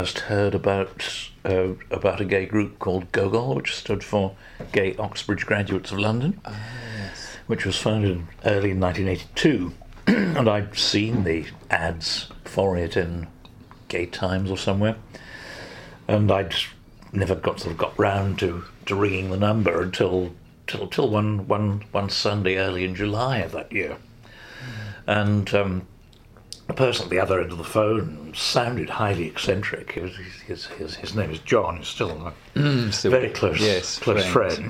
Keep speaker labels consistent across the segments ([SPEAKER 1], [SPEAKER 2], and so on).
[SPEAKER 1] first heard about a gay group called Gogol, which stood for Gay Oxbridge Graduates of London,
[SPEAKER 2] Yes.
[SPEAKER 1] which was founded early in 1982, and I'd seen the ads for it in Gay Times or somewhere, and I'd never got round to ringing the number until one Sunday early in July of that year, and the person at the other end of the phone sounded highly eccentric. His name is John. He's still a
[SPEAKER 2] Still
[SPEAKER 1] very close friend.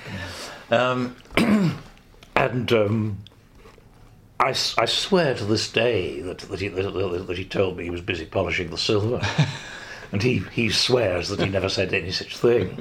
[SPEAKER 1] And I swear to this day that he told me he was busy polishing the silver, and he swears that he never said any such thing.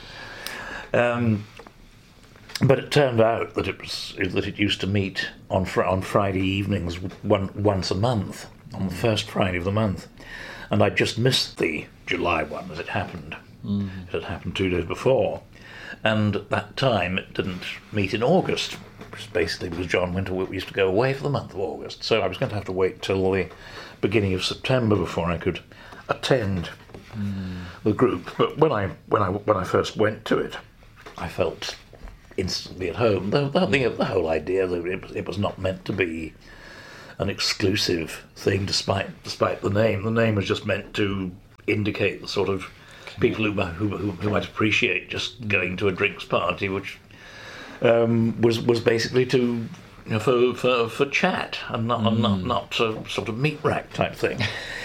[SPEAKER 1] But it turned out that it used to meet on Friday evenings once a month, on the first Friday of the month, and I just missed the July one as it happened. It had happened 2 days before, and at that time it didn't meet in August, which basically because John we used to go away for the month of August, so I was going to have to wait till the beginning of September before I could attend the group. But when I first went to it, I felt instantly at home. The whole idea that it was not meant to be an exclusive thing, despite the name. The name was just meant to indicate the sort of people who might appreciate just going to a drinks party, which was basically to for chat and not a sort of meat rack type thing.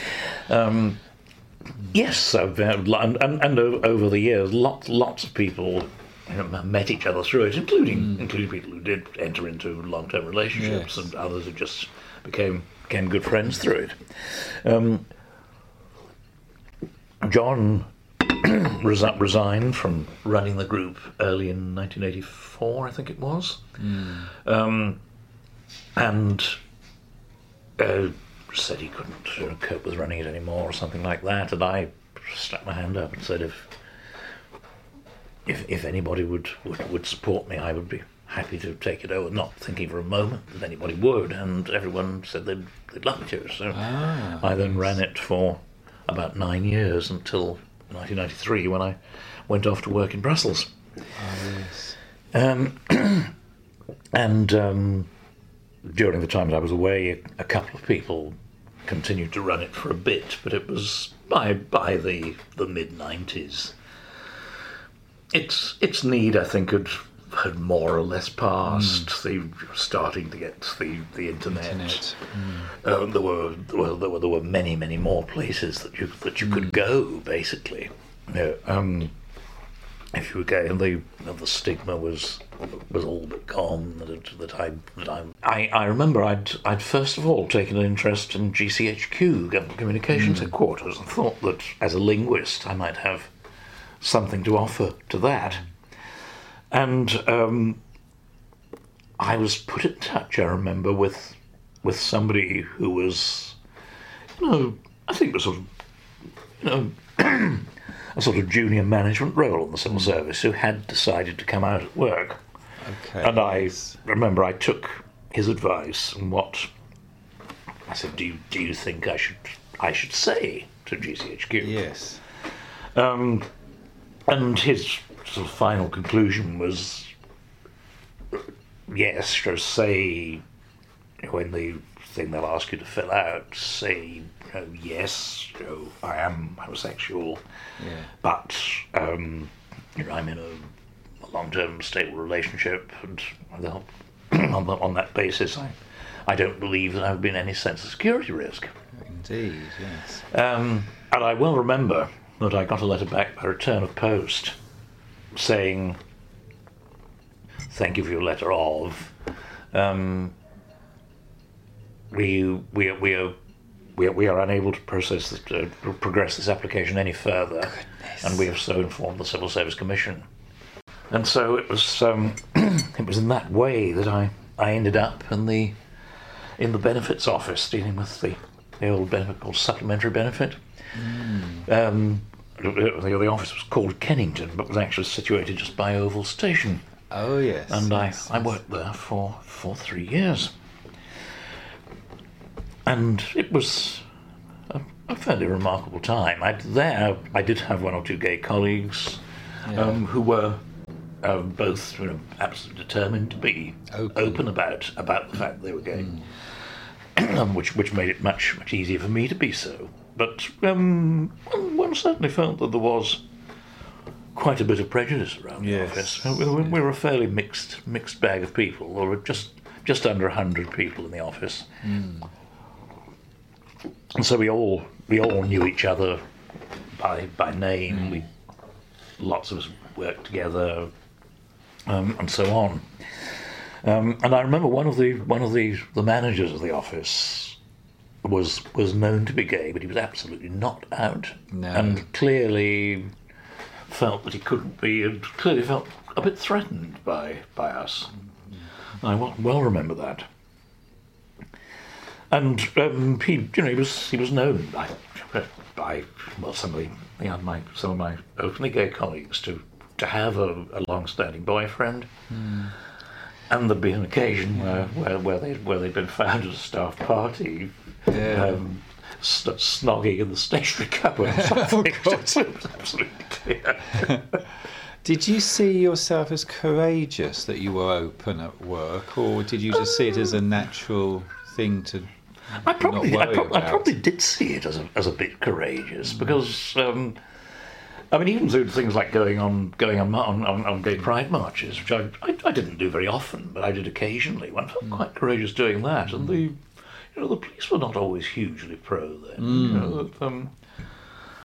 [SPEAKER 1] Yes, and over the years, lots of people met each other through it, including people who did enter into long-term relationships, and others who just became good friends through it. John resigned from running the group early in 1984, I think it was, and said he couldn't cope with running it anymore or something like that, and I stuck my hand up and said if anybody would support me, I would be happy to take it over, not thinking for a moment that anybody would, and everyone said they'd love me to. So I then ran it for about 9 years until 1993, when I went off to work in Brussels. And during the time that I was away, a couple of people continued to run it for a bit, but it was by the mid-90s. Its need, I think, had more or less passed. They were starting to get the internet. There were many more places that you could go, basically. If you were gay, and the stigma was all but gone. I remember I'd first of all taken an interest in GCHQ, Government Communications Headquarters, and thought that as a linguist I might have something to offer to that. And I was put in touch, I remember, with somebody who was, I think was sort of, a sort of junior management role in the civil service, who had decided to come out at work.
[SPEAKER 2] Okay.
[SPEAKER 1] And I remember I took his advice, and I said, do you think I should say to GCHQ?
[SPEAKER 2] Yes.
[SPEAKER 1] And his sort of final conclusion was, yes, just say, when the thing they'll ask you to fill out, say, yes, I am homosexual, but I'm in a long-term stable relationship, and on that basis I don't believe that I would be in any sense of security risk.
[SPEAKER 2] Indeed, yes.
[SPEAKER 1] And I well remember that I got a letter back by return of post saying, thank you for your letter of, we are unable to progress this application any further.
[SPEAKER 2] Goodness.
[SPEAKER 1] And we have so informed the Civil Service Commission. And so it was it was in that way that I ended up in the benefits office, dealing with the old benefit called supplementary benefit. The office was called Kennington, but was actually situated just by Oval Station.
[SPEAKER 2] Oh yes.
[SPEAKER 1] And I worked there for 3 years. And it was a fairly remarkable time. I did have one or two gay colleagues who were both absolutely determined to be open about the fact they were gay, which made it much easier for me to be so. But one certainly felt that there was quite a bit of prejudice around the office. We were a fairly mixed bag of people. There were just under 100 people in the office, and so we all knew each other by name. Lots of us worked together, and so on. And I remember one of the managers of the office was known to be gay, but he was absolutely not out, and clearly felt that he couldn't be, and clearly felt a bit threatened by us. I well remember that. And he was known by some of my openly gay colleagues to have a long-standing boyfriend. And there'd be an occasion where they'd been found at a staff party, snogging in the stationery cupboard or something. It was absolutely clear.
[SPEAKER 2] Did you see yourself as courageous that you were open at work, or did you just see it as a natural thing to
[SPEAKER 1] I probably did see it as a bit courageous, because even through things like going on gay pride marches, which I didn't do very often, but I did occasionally. One felt quite courageous doing that, and the police were not always hugely pro then.